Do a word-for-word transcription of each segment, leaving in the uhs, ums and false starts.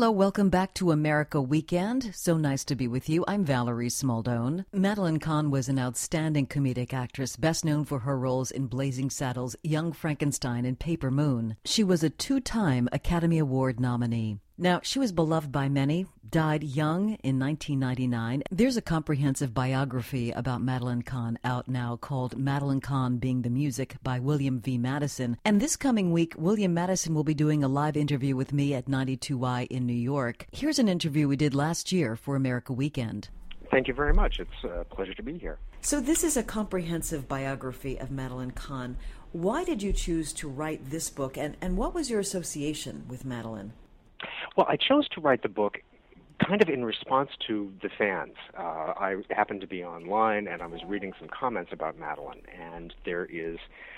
Hello, welcome back to America Weekend. So nice to be with you. I'm Valerie Smaldone. Madeline Kahn was an outstanding comedic actress, best known for her roles in Blazing Saddles, Young Frankenstein, and Paper Moon. She was a two-time Academy Award nominee. Now, she was beloved by many, died young in nineteen ninety-nine. There's a comprehensive biography about Madeline Kahn out now called Madeline Kahn Being the Music by William V. Madison. And this coming week, William Madison will be doing a live interview with me at ninety-two Y in New York. Here's an interview we did last year for America Weekend. Thank you very much. It's a pleasure to be here. So this is a comprehensive biography of Madeline Kahn. Why did you choose to write this book, and, and what was your association with Madeline? Well, I chose to write the book kind of in response to the fans. Uh, I happened to be online, and I was reading some comments about Madeline, and there is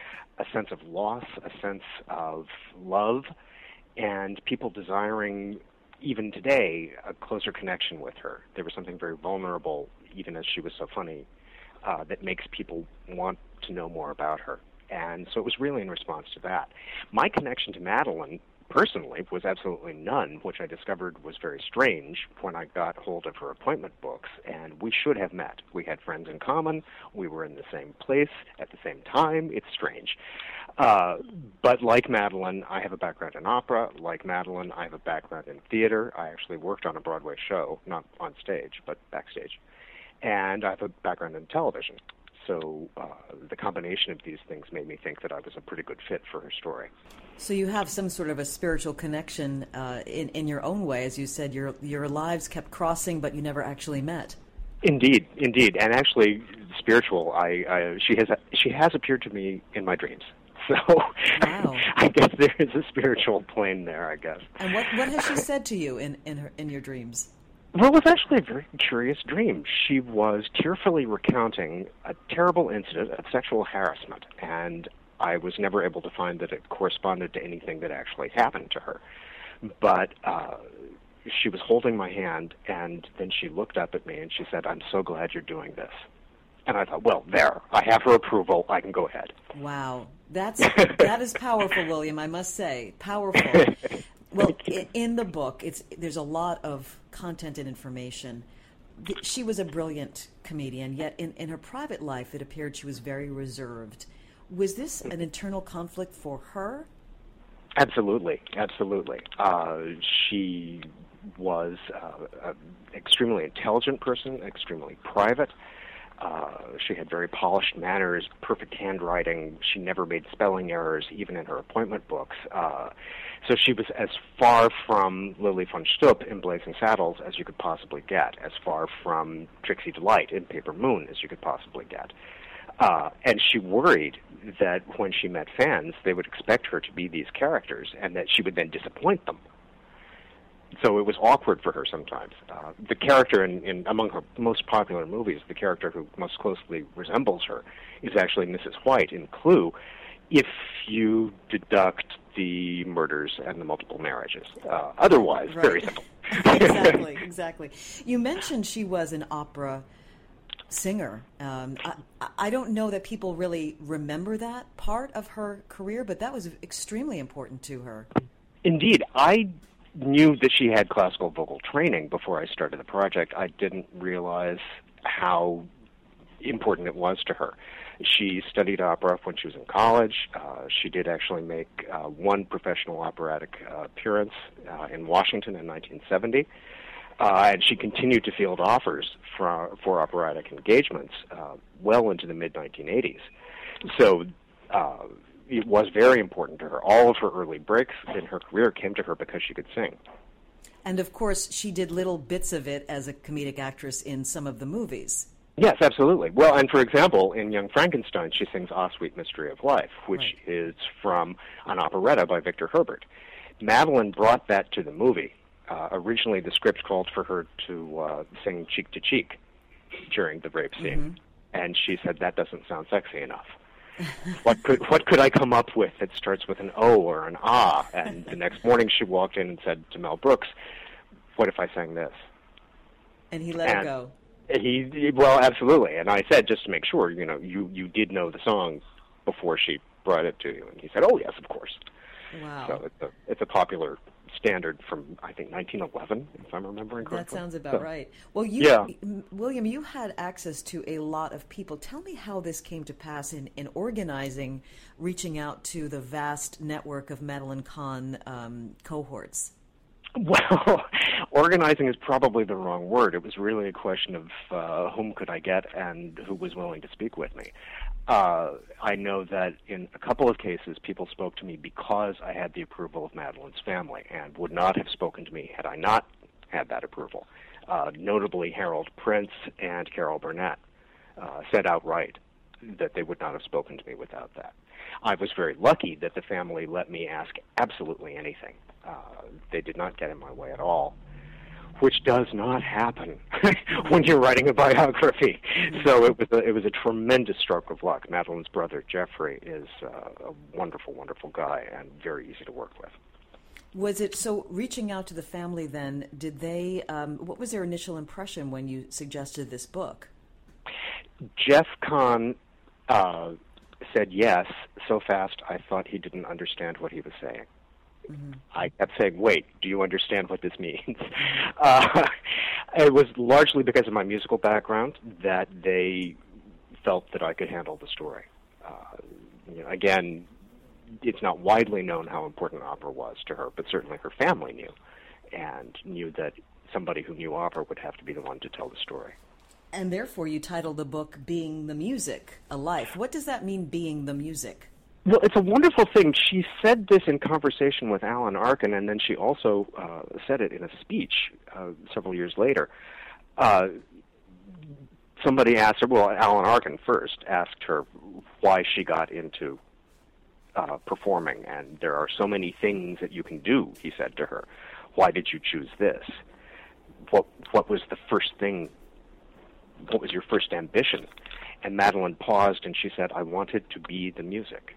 a sense of loss, a sense of love, and people desiring, even today, a closer connection with her. There was something very vulnerable, even as she was so funny, uh, that makes people want to know more about her. And so it was really in response to that. My connection to Madeline, personally, was absolutely none, which I discovered was very strange when I got hold of her appointment books, and we should have met. We had friends in common. We were in the same place at the same time. It's strange. Uh, but like Madeline, I have a background in opera. Like Madeline, I have a background in theater. I actually worked on a Broadway show, not on stage, but backstage. And I have a background in television. So uh, the combination of these things made me think that I was a pretty good fit for her story. So you have some sort of a spiritual connection uh, in, in your own way. As you said, your your lives kept crossing, but you never actually met. Indeed, indeed. And actually, spiritual, I, I she has she has appeared to me in my dreams. So wow. I guess there is a spiritual plane there, I guess. And what, what has she said to you in, in, her, in your dreams? Well, it was actually a very curious dream. She was tearfully recounting a terrible incident of sexual harassment, and I was never able to find that it corresponded to anything that actually happened to her. But uh, she was holding my hand, and then she looked up at me and she said, "I'm so glad you're doing this." And I thought, well, there, I have her approval. I can go ahead. Wow. That's that is powerful, William, I must say. Powerful. Well, in, in the book, it's there's a lot of content and information. She was a brilliant comedian, yet in, in her private life, it appeared she was very reserved. Was this an internal conflict for her? Absolutely, absolutely. Uh, she was uh, an extremely intelligent person, extremely private. Uh, she had very polished manners, perfect handwriting. She never made spelling errors, even in her appointment books. Uh, so she was as far from Lily von Stupp in Blazing Saddles as you could possibly get, as far from Trixie Delight in Paper Moon as you could possibly get. Uh, and she worried that when she met fans, they would expect her to be these characters and that she would then disappoint them. So it was awkward for her sometimes. Uh, the character in, in among her most popular movies, the character who most closely resembles her, is actually Missus White in Clue, if you deduct the murders and the multiple marriages. Uh, otherwise, right. Very simple. Exactly, exactly. You mentioned she was an opera singer. Um, I, I don't know that people really remember that part of her career, but that was extremely important to her. Indeed. I knew that she had classical vocal training before I started the project. I didn't realize how important it was to her. She studied opera when she was in college. Uh, she did actually make uh, one professional operatic uh, appearance uh, in Washington in nineteen seventy. Uh, and she continued to field offers for, for operatic engagements uh, well into the mid nineteen eighties. So uh, it was very important to her. All of her early breaks in her career came to her because she could sing. And, of course, she did little bits of it as a comedic actress in some of the movies. Yes, absolutely. Well, and for example, in Young Frankenstein, she sings Ah, Sweet Mystery of Life, which right. is from an operetta by Victor Herbert. Madeline brought that to the movie. Uh, originally, the script called for her to uh, sing Cheek to Cheek during the rape scene, mm-hmm. and she said, that doesn't sound sexy enough. what could what could I come up with that starts with an O or an ah? And the next morning she walked in and said to Mel Brooks, what if I sang this? And he let and her go. He, well, absolutely. And I said, just to make sure, you know, you, you did know the song before she brought it to you. And he said, oh, yes, of course. Wow. So it's a, it's a popular standard from, I think, nineteen eleven, if I'm remembering correctly. That sounds about so, right. Well, you, yeah. William, you had access to a lot of people. Tell me how this came to pass in, in organizing, reaching out to the vast network of Madeline Kahn um, cohorts. Well, organizing is probably the wrong word. It was really a question of uh, whom could I get and who was willing to speak with me. Uh, I know that in a couple of cases, people spoke to me because I had the approval of Madeline's family and would not have spoken to me had I not had that approval. Uh, notably, Harold Prince and Carol Burnett uh, said outright that they would not have spoken to me without that. I was very lucky that the family let me ask absolutely anything. Uh, they did not get in my way at all, which does not happen when you're writing a biography. So it was a, it was a tremendous stroke of luck. Madeline's brother, Jeffrey, is uh, a wonderful, wonderful guy and very easy to work with. Was it, so reaching out to the family then, did they, um, what was their initial impression when you suggested this book? Jeff Kahn uh, said yes so fast I thought he didn't understand what he was saying. Mm-hmm. I kept saying, wait, do you understand what this means? uh, it was largely because of my musical background that they felt that I could handle the story. Uh, you know, again, it's not widely known how important opera was to her, but certainly her family knew, and knew that somebody who knew opera would have to be the one to tell the story. And therefore you titled the book Being the Music, A Life. What does that mean, being the music? Well, it's a wonderful thing. She said this in conversation with Alan Arkin, and then she also uh, said it in a speech uh, several years later. Uh, somebody asked her, well, Alan Arkin first asked her why she got into uh, performing, and there are so many things that you can do, he said to her. Why did you choose this? What, what was the first thing, what was your first ambition? And Madeline paused, and she said, I wanted to be the music.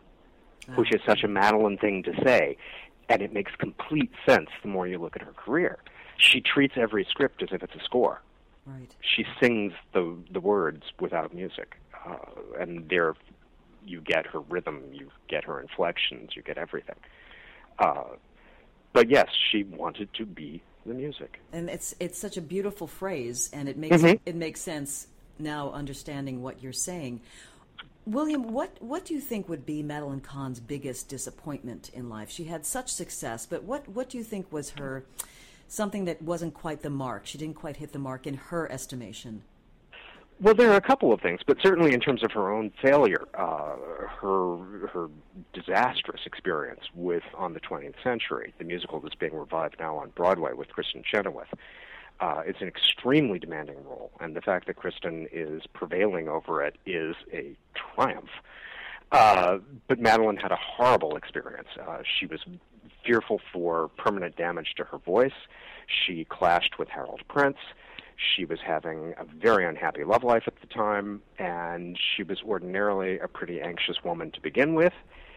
Which is such a Madeline thing to say, and it makes complete sense the more you look at her career. She treats every script as if it's a score. Right. She sings the the words without music, uh, and there you get her rhythm, you get her inflections, you get everything. Uh, but yes, she wanted to be the music, and it's it's such a beautiful phrase, and it makes mm-hmm. it makes sense now, understanding what you're saying. William, what, what do you think would be Madeline Kahn's biggest disappointment in life? She had such success, but what, what do you think was her, something that wasn't quite the mark? She didn't quite hit the mark in her estimation. Well, there are a couple of things, but certainly in terms of her own failure, uh, her her disastrous experience with On the twentieth Century, the musical that's being revived now on Broadway with Kristen Chenoweth. Uh, it's an extremely demanding role, and the fact that Kristen is prevailing over it is a triumph. Uh, but Madeline had a horrible experience. Uh, she was fearful for permanent damage to her voice. She clashed with Harold Prince. She was having a very unhappy love life at the time, and she was ordinarily a pretty anxious woman to begin with.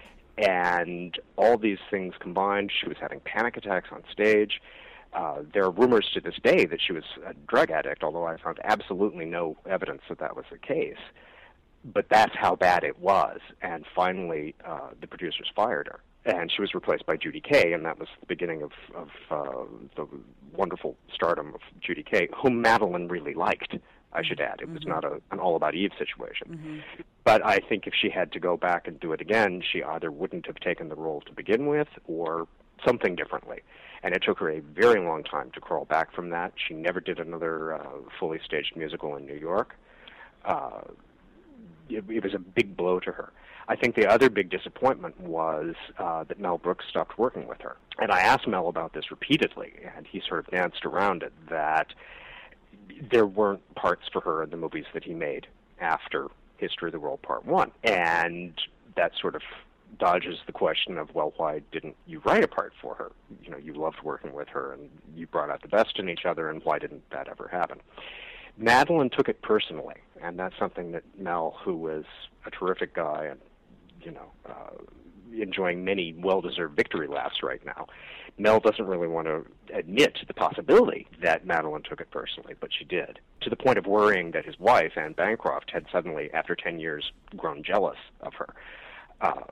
And all these things combined, she was having panic attacks on stage. Uh, there are rumors to this day that she was a drug addict, although I found absolutely no evidence that that was the case. But that's how bad it was. And finally, uh, the producers fired her. And she was replaced by Judy Kaye, and that was the beginning of, of uh, the wonderful stardom of Judy Kaye, whom Madeline really liked, I should add. It was mm-hmm. not a, an All About Eve situation. Mm-hmm. But I think if she had to go back and do it again, she either wouldn't have taken the role to begin with or something differently. And it took her a very long time to crawl back from that. She never did another uh, fully staged musical in New York. Uh, it, it was a big blow to her. I think the other big disappointment was uh, that Mel Brooks stopped working with her. And I asked Mel about this repeatedly, and he sort of danced around it, that there weren't parts for her in the movies that he made after History of the World Part One. And that sort of dodges the question of, well, why didn't you write a part for her? You know, you loved working with her, and you brought out the best in each other, and why didn't that ever happen? Madeline took it personally, and that's something that Mel, who was a terrific guy and, you know, uh, enjoying many well-deserved victory laps right now, Mel doesn't really want to admit the possibility that Madeline took it personally, but she did, to the point of worrying that his wife, Anne Bancroft, had suddenly, after ten years, grown jealous of her. Uh,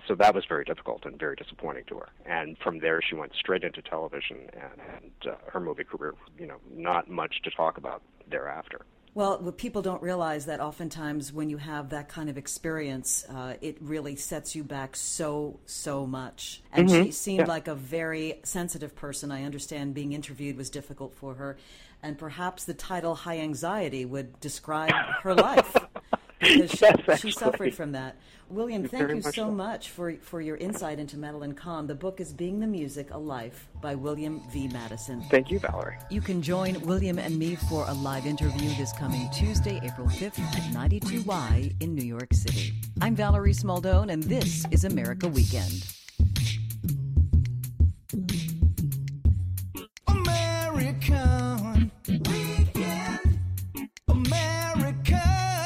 so that was very difficult and very disappointing to her. And from there, she went straight into television, and, and uh, her movie career, you know, not much to talk about thereafter. Well, what people don't realize that oftentimes when you have that kind of experience, uh, it really sets you back so, so much. And mm-hmm. she seemed yeah. like a very sensitive person. I understand being interviewed was difficult for her. And perhaps the title High Anxiety would describe her life. Because she, yes, she suffered from that. William, thank Very you much so, so much for, for your insight into Madeline Kahn. The book is Being the Music, A Life by William V. Madison. Thank you, Valerie. You can join William and me for a live interview this coming Tuesday, April fifth at ninety-two Y in New York City. I'm Valerie Smaldone, and this is America Weekend. American Weekend. American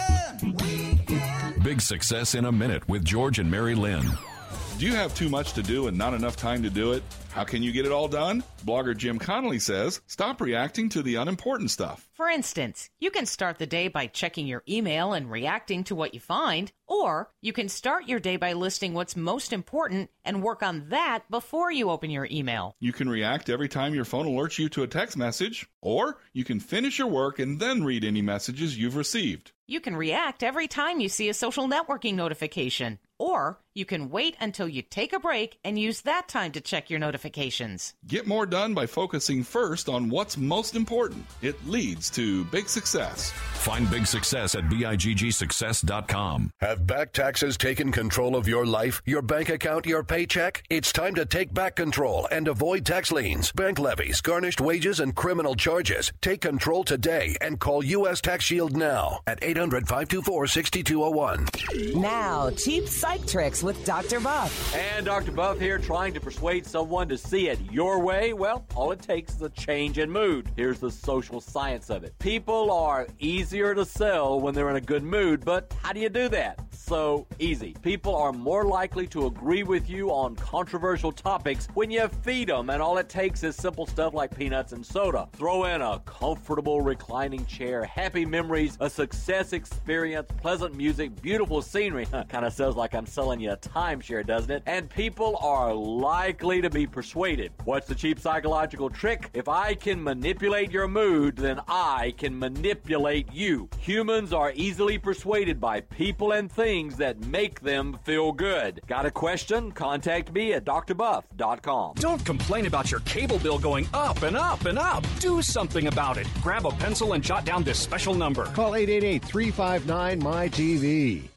Weekend. Big Success in a Minute with George and Mary Lynn. Do you have too much to do and not enough time to do it? How can you get it all done? Blogger Jim Connolly says, stop reacting to the unimportant stuff. For instance, you can start the day by checking your email and reacting to what you find, or you can start your day by listing what's most important and work on that before you open your email. You can react every time your phone alerts you to a text message, or you can finish your work and then read any messages you've received. You can react every time you see a social networking notification, or you can wait until you take a break and use that time to check your notifications. Get more done by focusing first on what's most important. It leads to big success. Find big success at big success dot com. Have back taxes taken control of your life, your bank account, your paycheck? It's time to take back control and avoid tax liens, bank levies, garnished wages, and criminal charges. Take control today and call U S Tax Shield now at eight hundred, five two four, six two zero one. Now, cheap psych tricks with Doctor Buff. And Doctor Buff here, trying to persuade someone to see it your way. Well, all it takes is a change in mood. Here's the social science of it. People are easier to sell when they're in a good mood, but how do you do that? So easy. People are more likely to agree with you on controversial topics when you feed them, and all it takes is simple stuff like peanuts and soda. Throw in a comfortable reclining chair, happy memories, a success experience, pleasant music, beautiful scenery. Kind of sounds like I'm selling you a timeshare, doesn't it? And people are likely to be persuaded. What's the cheap psychological trick? If I can manipulate your mood, then I can manipulate you. Humans are easily persuaded by people and things that make them feel good. Got a question? Contact me at d r buff dot com. Don't complain about your cable bill going up and up and up. Do something about it. Grab a pencil and jot down this special number. Call eight eight eight, three five nine, M Y T V.